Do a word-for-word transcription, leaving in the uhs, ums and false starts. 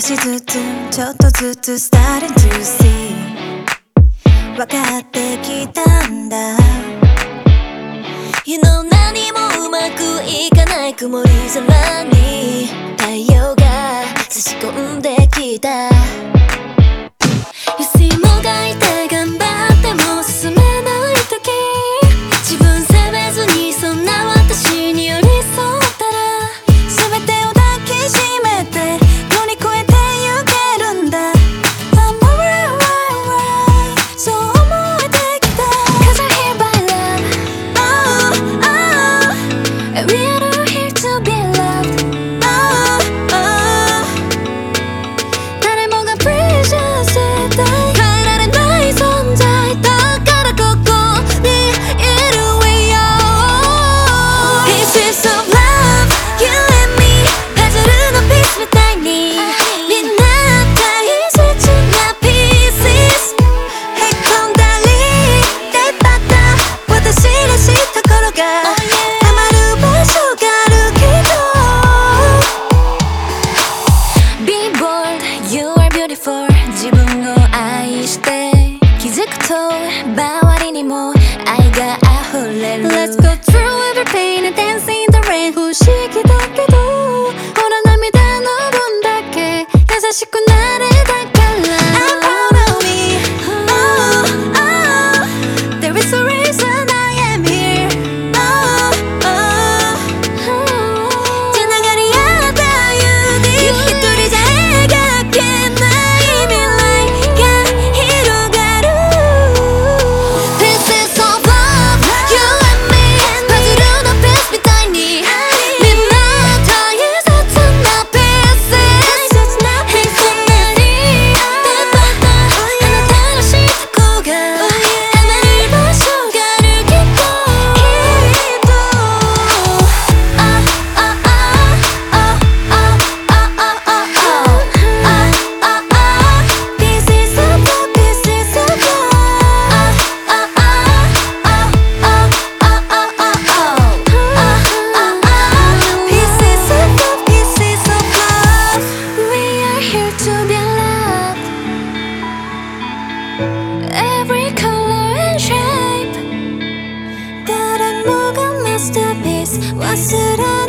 しずつちょっとずつ starting to see 分かってきたんだ You know 何もうまくいかない曇り空に太陽が差し込んできた You see もがいて頑張っても進めない時自分責めずにそんな私に寄り添ったら全てを抱きしめて乗り越えてゆけるんだ I'm alright, right, right そう思えてきた Cause I'm here by love Oh, oh And we are all here to be loved Oh, oh 誰もが precious 絶対変えられない存在だからここにいる We are Pieces of love You and me パズルのピースみたいにみんな大切な pieces へこんだり出っ張った私らしいところがたまる場所があるけど Be bold, you are beautiful 自分を愛して気づくと周りにも愛が溢れる Let's go through every pain and dance in the rain 不思議だけどほら涙の分だけ優しくなれたから I'm proud of me Oh, oh There is a reason I am here Oh, oh つながり合った指一人じゃ描けない未来が広がる Pieces of love You and me パズルのピースみたいにみんな大切な pieces へこんだり出っ張ったあなたらしいとこがたまる場所があるきっと Ah, ah, ah, ah, ah, ah, ah, ah, ah, ah Pieces of love, pieces of love Ah, ah, ah, ah, ah, ah, ah, ah, ah, ah Pieces of love, pieces of love We are here to be loved Every color and shape 誰もが masterpiece 忘れ